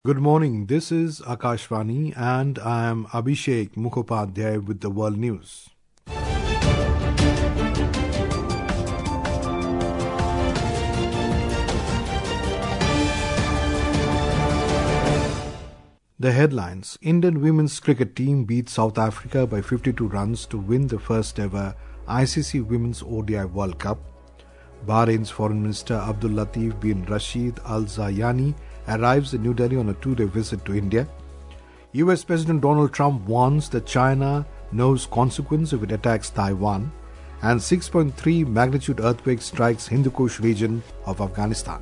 Good morning. This is Akashvani and I am Abhishek Mukhopadhyay with the World News. The headlines: Indian women's cricket team beat South Africa by 52 runs to win the first ever ICC Women's ODI World Cup. Bahrain's Foreign Minister Abdul Latif bin Rashid Al Zayani arrives in New Delhi on a two-day visit to India. US President Donald Trump warns that China knows consequence if it attacks Taiwan. And 6.3 magnitude earthquake strikes Hindu Kush region of Afghanistan.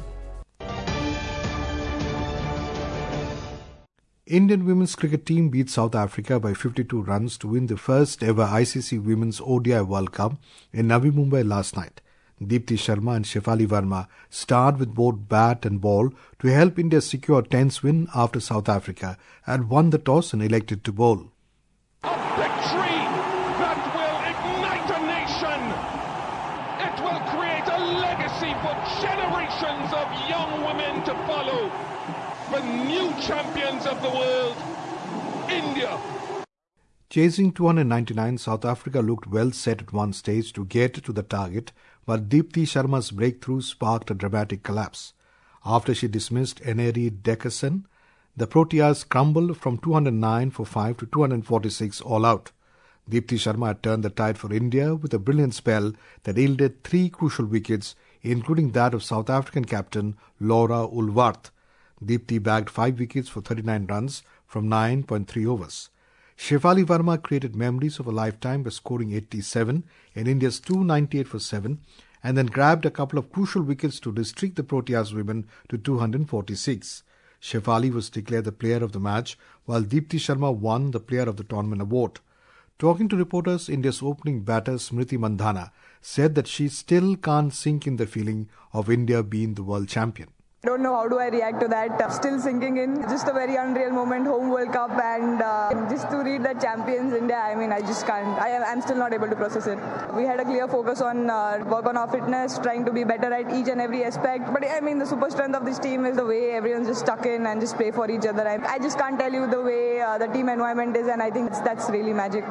Indian women's cricket team beat South Africa by 52 runs to win the first ever ICC Women's ODI World Cup in Navi Mumbai last night. Deepti Sharma and Shefali Verma starred with both bat and ball to help India secure a tense win after South Africa had won the toss and elected to bowl. A victory that will ignite a nation. It will create a legacy for generations of young women to follow. The new champions of the world, India. Chasing 299, South Africa looked well set at one stage to get to the target, but Deepti Sharma's breakthrough sparked a dramatic collapse. After she dismissed Eneri Dekasen, the Proteas crumbled from 209 for 5 to 246 all out. Deepti Sharma had turned the tide for India with a brilliant spell that yielded 3 crucial wickets, including that of South African captain Laura Ulwarth. Deepti bagged 5 wickets for 39 runs from 9.3 overs. Shefali Verma created memories of a lifetime by scoring 87 in India's 298 for 7 and then grabbed a couple of crucial wickets to restrict the Proteas women to 246. Shefali was declared the player of the match while Deepti Sharma won the player of the tournament award. Talking to reporters, India's opening batter Smriti Mandhana said that she still can't sink in the feeling of India being the world champion. I don't know how do I react to that. Still sinking in. Just a very unreal moment, home World Cup, and just to read the champions India, I just can't. I'm still not able to process it. We had a clear focus on work on our fitness, trying to be better at each and every aspect. But the super strength of this team is the way everyone's just stuck in and just play for each other. I just can't tell you the way the team environment is, and I think that's really magic.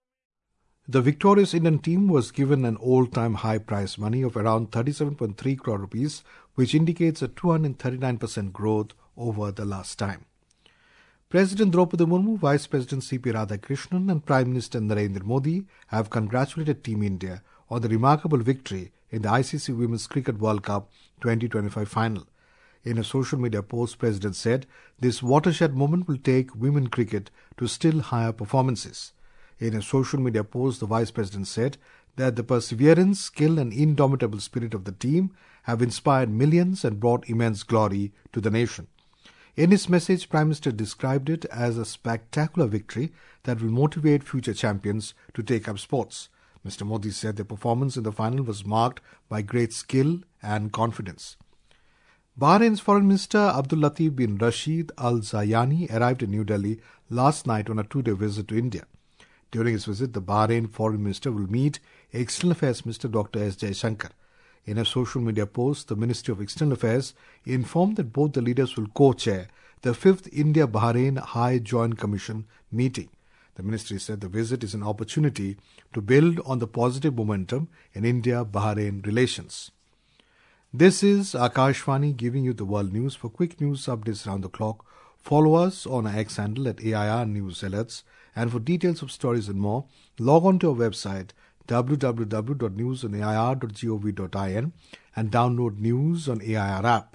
The victorious Indian team was given an all-time high prize money of around 37.3 crore rupees, which indicates a 239% growth over the last time. President Draupadi Murmu, Vice President C.P. Radhakrishnan and Prime Minister Narendra Modi have congratulated Team India on the remarkable victory in the ICC Women's Cricket World Cup 2025 final. In a social media post, President said, "This watershed moment will take women cricket to still higher performances." In a social media post, the Vice President said that the perseverance, skill and indomitable spirit of the team have inspired millions and brought immense glory to the nation. In his message, Prime Minister described it as a spectacular victory that will motivate future champions to take up sports. Mr. Modi said the performance in the final was marked by great skill and confidence. Bahrain's Foreign Minister Abdul Latif bin Rashid Al Zayani arrived in New Delhi last night on a two-day visit to India. During his visit, the Bahrain Foreign Minister will meet External Affairs Minister Dr. S. Jaishankar. In a social media post, the Ministry of External Affairs informed that both the leaders will co-chair the 5th India-Bahrain High Joint Commission meeting. The ministry said the visit is an opportunity to build on the positive momentum in India-Bahrain relations. This is Akashvani giving you the world news. For quick news updates around the clock, follow us on our X handle at AIR News Alerts. And for details of stories and more, log on to our website www.newsonair.gov.in and download News on AIR app.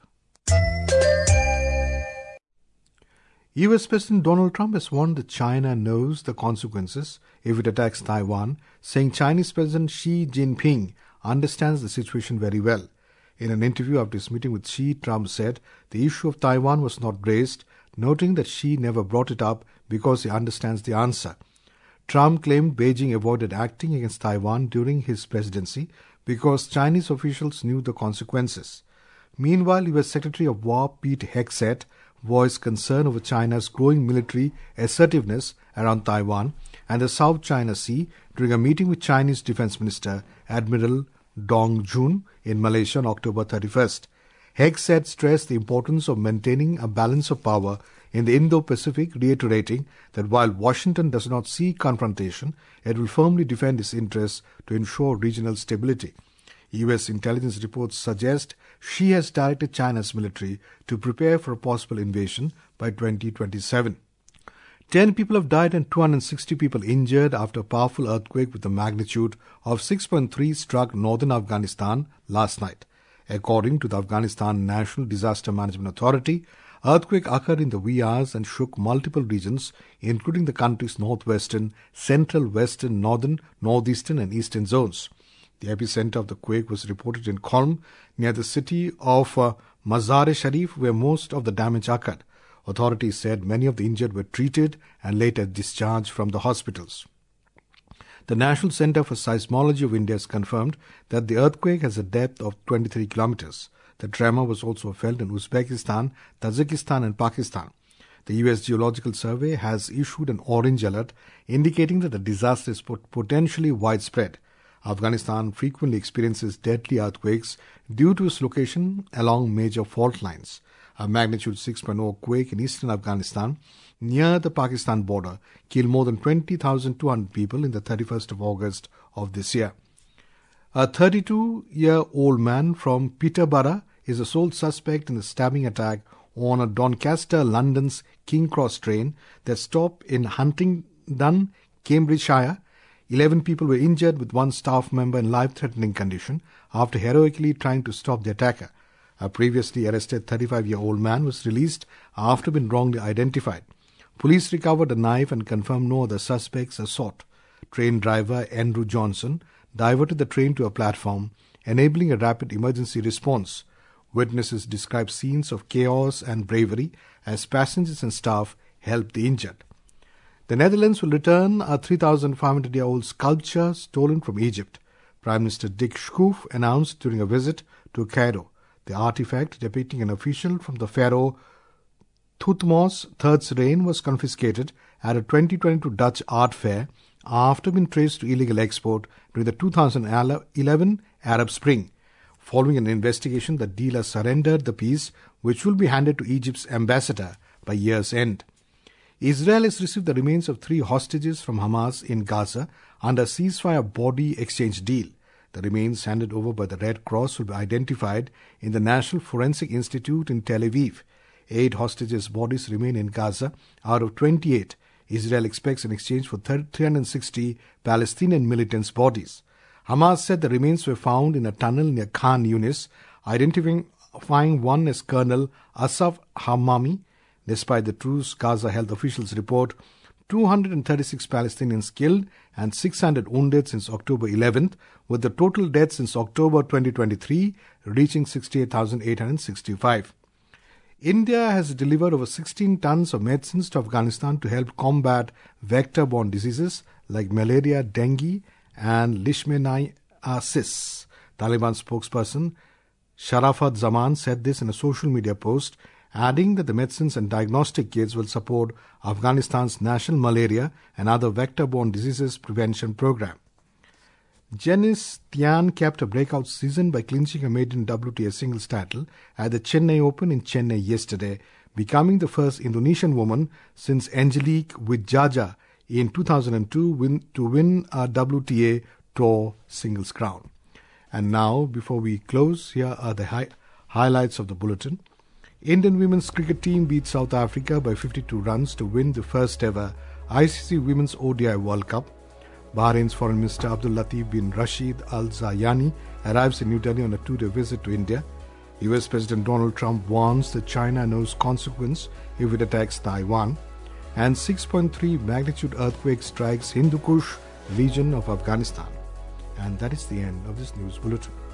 US President Donald Trump has warned that China knows the consequences if it attacks Taiwan, saying Chinese President Xi Jinping understands the situation very well. In an interview after his meeting with Xi, Trump said the issue of Taiwan was not raised, noting that Xi never brought it up because he understands the answer. Trump claimed Beijing avoided acting against Taiwan during his presidency because Chinese officials knew the consequences. Meanwhile, US Secretary of War Pete Hegseth voiced concern over China's growing military assertiveness around Taiwan and the South China Sea during a meeting with Chinese Defense Minister Admiral Dong Jun in Malaysia on October 31st. Hegseth stressed the importance of maintaining a balance of power in the Indo-Pacific, reiterating that while Washington does not seek confrontation, it will firmly defend its interests to ensure regional stability. U.S. intelligence reports suggest Xi has directed China's military to prepare for a possible invasion by 2027. 10 people have died and 260 people injured after a powerful earthquake with a magnitude of 6.3 struck northern Afghanistan last night. According to the Afghanistan National Disaster Management Authority, earthquake occurred in the wee hours and shook multiple regions, including the country's northwestern, central, western, northern, northeastern and eastern zones. The epicenter of the quake was reported in Qom, near the city of Mazar-e-Sharif, where most of the damage occurred. Authorities said many of the injured were treated and later discharged from the hospitals. The National Center for Seismology of India has confirmed that the earthquake has a depth of 23 kilometers. The tremor was also felt in Uzbekistan, Tajikistan and Pakistan. The U.S. Geological Survey has issued an orange alert indicating that the disaster is potentially widespread. Afghanistan frequently experiences deadly earthquakes due to its location along major fault lines. A magnitude 6.0 quake in eastern Afghanistan near the Pakistan border killed more than 20,200 people in the 31st of August of this year. A 32-year-old man from Peterborough is the sole suspect in the stabbing attack on a Doncaster London's King Cross train that stopped in Huntingdon, Cambridgeshire. 11 people were injured, with one staff member in life-threatening condition after heroically trying to stop the attacker. A previously arrested 35-year-old man was released after being wrongly identified. Police recovered a knife and confirmed no other suspects are sought. Train driver Andrew Johnson diverted the train to a platform, enabling a rapid emergency response. Witnesses described scenes of chaos and bravery as passengers and staff helped the injured. The Netherlands will return a 3,500-year-old sculpture stolen from Egypt. Prime Minister Dick Schoof announced during a visit to Cairo. The artifact, depicting an official from the pharaoh Thutmose III's reign, was confiscated at a 2022 Dutch art fair after being traced to illegal export during the 2011 Arab Spring. Following an investigation, the dealer surrendered the piece, which will be handed to Egypt's ambassador by year's end. Israel has received the remains of 3 hostages from Hamas in Gaza under a ceasefire body exchange deal. The remains handed over by the Red Cross will be identified in the National Forensic Institute in Tel Aviv. 8 hostages' bodies remain in Gaza out of 28. Israel expects an exchange for 360 Palestinian militants' bodies. Hamas said the remains were found in a tunnel near Khan Yunis, identifying one as Colonel Asaf Hamami. Despite the truce, Gaza health officials report 236 Palestinians killed and 600 wounded since October 11th, with the total deaths since October 2023 reaching 68,865. India has delivered over 16 tons of medicines to Afghanistan to help combat vector-borne diseases like malaria, dengue and leishmaniasis. Taliban spokesperson Sharafat Zaman said this in a social media post, adding that the medicines and diagnostic kits will support Afghanistan's national malaria and other vector-borne diseases prevention program. Janice Tian capped a breakout season by clinching a maiden WTA singles title at the Chennai Open in Chennai yesterday, becoming the first Indonesian woman since Angelique Widjaja in 2002 to win a WTA Tour singles crown. And now, before we close, here are the highlights of the bulletin. Indian women's cricket team beat South Africa by 52 runs to win the first ever ICC Women's ODI World Cup. Bahrain's Foreign Minister Abdul Latif bin Rashid Al Zayani arrives in New Delhi on a 2-day visit to India. US President Donald Trump warns that China knows consequence if it attacks Taiwan. And 6.3 magnitude earthquake strikes Hindu Kush region of Afghanistan. And that is the end of this news bulletin.